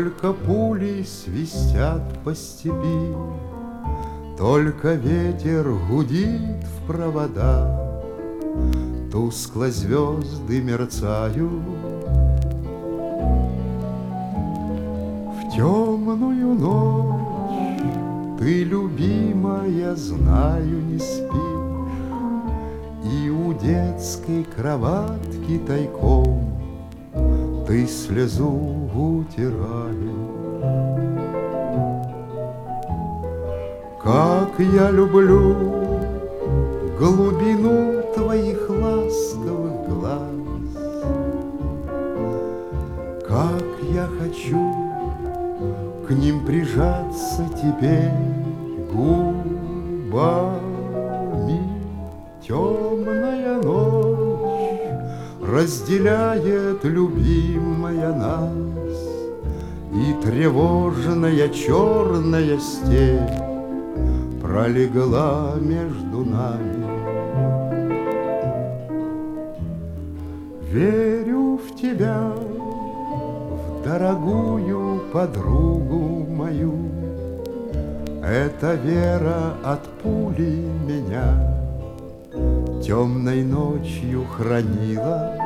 Только пули свистят по степи, только ветер гудит в провода, тускло звезды мерцают. В темную ночь ты, любимая, знаю, не спишь, и у детской кроватки тайком ты слезу утираешь. Как я люблю глубину твоих ласковых глаз, как я хочу к ним прижаться теперь губами. Темная ночь разделяет, любимая, нас, и тревожная черная степь пролегла между нами. Верю в тебя, в дорогую подругу мою. Эта вера от пули меня темной ночью хранила.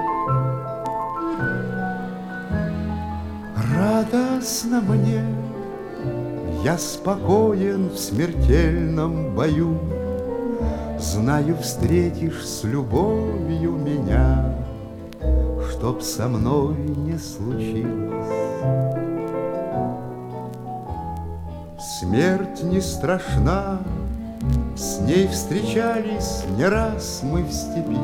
Радостно мне, я спокоен в смертельном бою. Знаю, встретишь с любовью меня, чтоб со мной не случилось. Смерть не страшна, с ней встречались не раз мы в степи.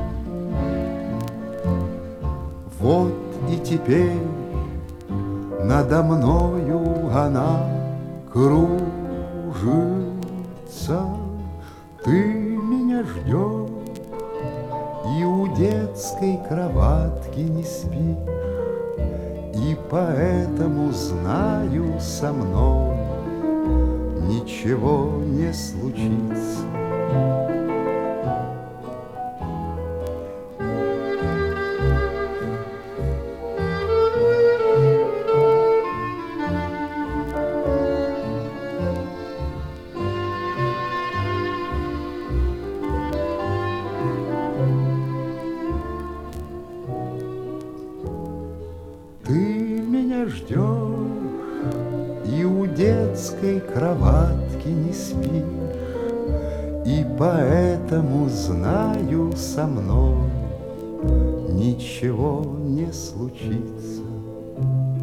Вот и теперь надо мною она кружится. Ты меня ждешь и у детской кроватки не спишь, и поэтому знаю, со мной ничего не случится. Ты меня ждешь и у детской кроватки не спишь, и поэтому знаю, со мной ничего не случится.